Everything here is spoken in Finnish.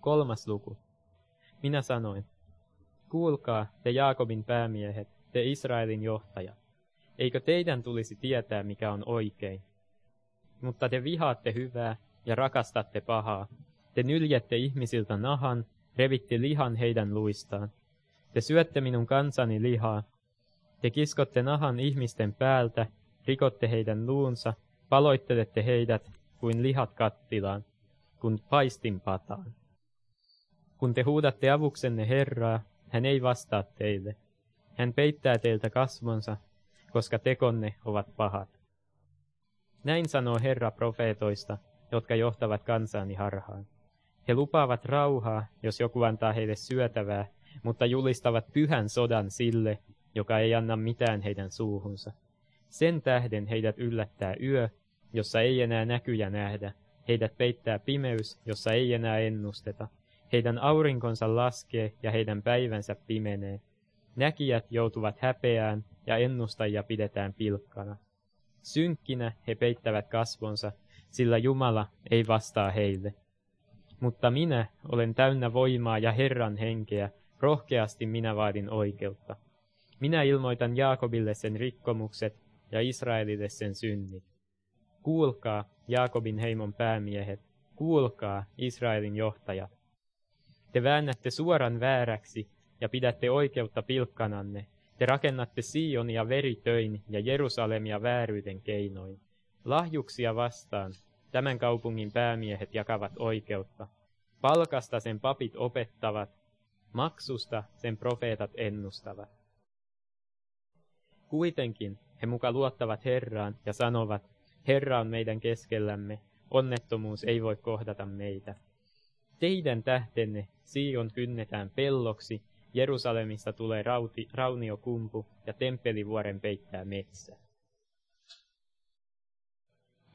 3. luku. Minä sanoin, kuulkaa, te Jaakobin päämiehet, te Israelin johtajat. Eikö teidän tulisi tietää, mikä on oikein? Mutta te vihaatte hyvää ja rakastatte pahaa. Te nyljette ihmisiltä nahan, revitte lihan heidän luistaan. Te syötte minun kansani lihaa. Te kiskotte nahan ihmisten päältä, rikotte heidän luunsa, paloittelette heidät kuin lihat kattilaan, kuin paistinpataan. Kun te huudatte avuksenne Herraa, hän ei vastaa teille. Hän peittää teiltä kasvonsa, koska tekonne ovat pahat. Näin sanoo Herra profeetoista, jotka johtavat kansaani harhaan. He lupaavat rauhaa, jos joku antaa heille syötävää, mutta julistavat pyhän sodan sille, joka ei anna mitään heidän suuhunsa. Sen tähden heidät yllättää yö, jossa ei enää näkyjä nähdä. Heidät peittää pimeys, jossa ei enää ennusteta. Heidän aurinkonsa laskee ja heidän päivänsä pimenee. Näkijät joutuvat häpeään ja ennustajia pidetään pilkkana. Synkkinä he peittävät kasvonsa, sillä Jumala ei vastaa heille. Mutta minä olen täynnä voimaa ja Herran henkeä, rohkeasti minä vaadin oikeutta. Minä ilmoitan Jaakobille sen rikkomukset ja Israelille sen synnit. Kuulkaa, Jaakobin heimon päämiehet, kuulkaa, Israelin johtajat. Te väännätte suoran vääräksi ja pidätte oikeutta pilkkananne. Te rakennatte Sionia veritöin ja Jerusalemia vääryyden keinoin. Lahjuksia vastaan tämän kaupungin päämiehet jakavat oikeutta. Palkasta sen papit opettavat, maksusta sen profeetat ennustavat. Kuitenkin he muka luottavat Herraan ja sanovat, Herra on meidän keskellämme, onnettomuus ei voi kohdata meitä. Teidän tähtenne Sion kynnetään pelloksi, Jerusalemista tulee rauniokumpu ja temppelivuoren peittää metsä.